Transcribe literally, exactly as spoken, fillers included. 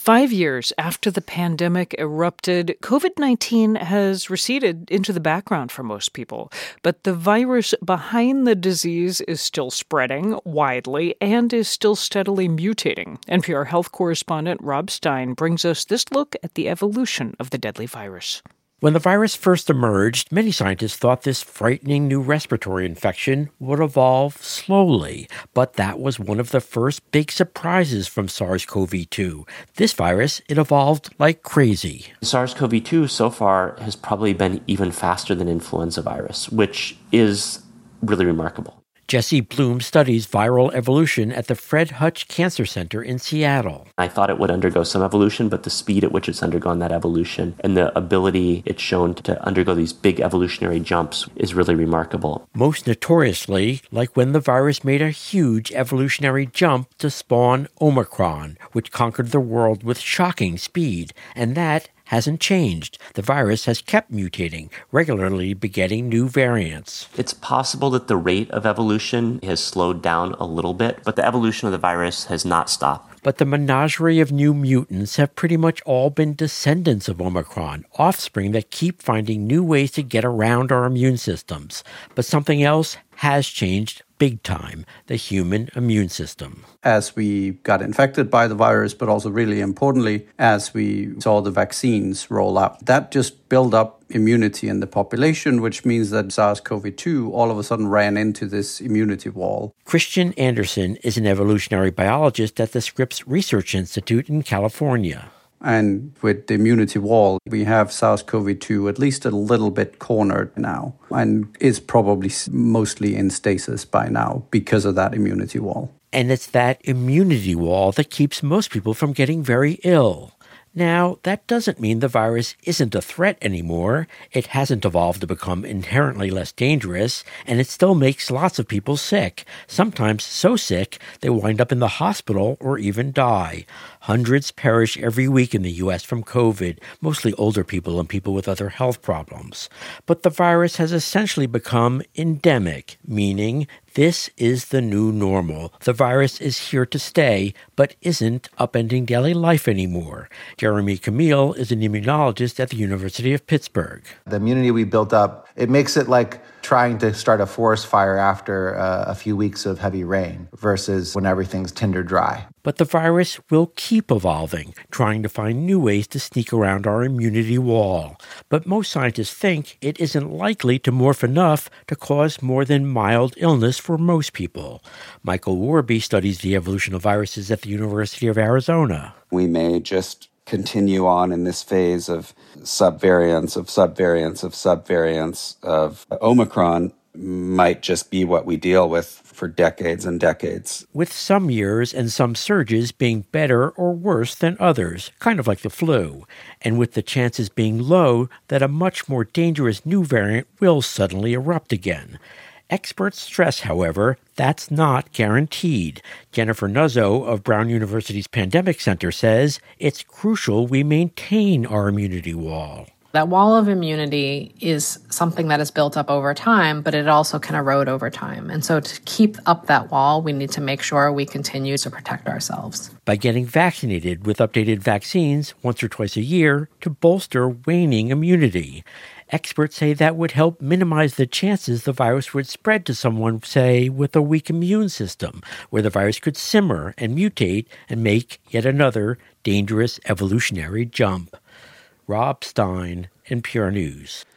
Five years after the pandemic erupted, COVID nineteen has receded into the background for most people. But the virus behind the disease is still spreading widely and is still steadily mutating. N P R health correspondent Rob Stein brings us this look at the evolution of the deadly virus. When the virus first emerged, many scientists thought this frightening new respiratory infection would evolve slowly. But that was one of the first big surprises from SARS-C o V two. This virus, it evolved like crazy. SARS-C o V two so far has probably been even faster than influenza virus, which is really remarkable. Jesse Bloom studies viral evolution at the Fred Hutch Cancer Center in Seattle. I thought it would undergo some evolution, but the speed at which it's undergone that evolution and the ability it's shown to undergo these big evolutionary jumps is really remarkable. Most notoriously, like when the virus made a huge evolutionary jump to spawn Omicron, which conquered the world with shocking speed, and that hasn't changed. The virus has kept mutating, regularly begetting new variants. It's possible that the rate of evolution has slowed down a little bit, but the evolution of the virus has not stopped. But the menagerie of new mutants have pretty much all been descendants of Omicron, offspring that keep finding new ways to get around our immune systems. But something else has changed big time, the human immune system. As we got infected by the virus, but also really importantly, as we saw the vaccines roll out, that just built up immunity in the population, which means that SARS-C o V two all of a sudden ran into this immunity wall. Christian Anderson is an evolutionary biologist at the Scripps Research Institute in California. And with the immunity wall, we have SARS-C o V two at least a little bit cornered now, and is probably mostly in stasis by now because of that immunity wall. And it's that immunity wall that keeps most people from getting very ill. Now, that doesn't mean the virus isn't a threat anymore. It hasn't evolved to become inherently less dangerous, and it still makes lots of people sick, sometimes so sick they wind up in the hospital or even die. Hundreds perish every week in the U S from COVID, mostly older people and people with other health problems. But the virus has essentially become endemic, meaning this is the new normal. The virus is here to stay, but isn't upending daily life anymore. Jeremy Camille is an immunologist at the University of Pittsburgh. The immunity we built up, it makes it like trying to start a forest fire after uh, a few weeks of heavy rain versus when everything's tinder dry. But the virus will keep evolving, trying to find new ways to sneak around our immunity wall. But most scientists think it isn't likely to morph enough to cause more than mild illness for most people. Michael Warby studies the evolution of viruses at the University of Arizona. We may just continue on in this phase of subvariants, of subvariants, of subvariants of Omicron might just be what we deal with for decades and decades. With some years and some surges being better or worse than others, kind of like the flu, and with the chances being low that a much more dangerous new variant will suddenly erupt again. Experts stress, however, that's not guaranteed. Jennifer Nuzzo of Brown University's Pandemic Center says it's crucial we maintain our immunity wall. That wall of immunity is something that is built up over time, but it also can erode over time. And so to keep up that wall, we need to make sure we continue to protect ourselves. By getting vaccinated with updated vaccines once or twice a year to bolster waning immunity. Experts say that would help minimize the chances the virus would spread to someone, say, with a weak immune system, where the virus could simmer and mutate and make yet another dangerous evolutionary jump. Rob Stein, N P R News.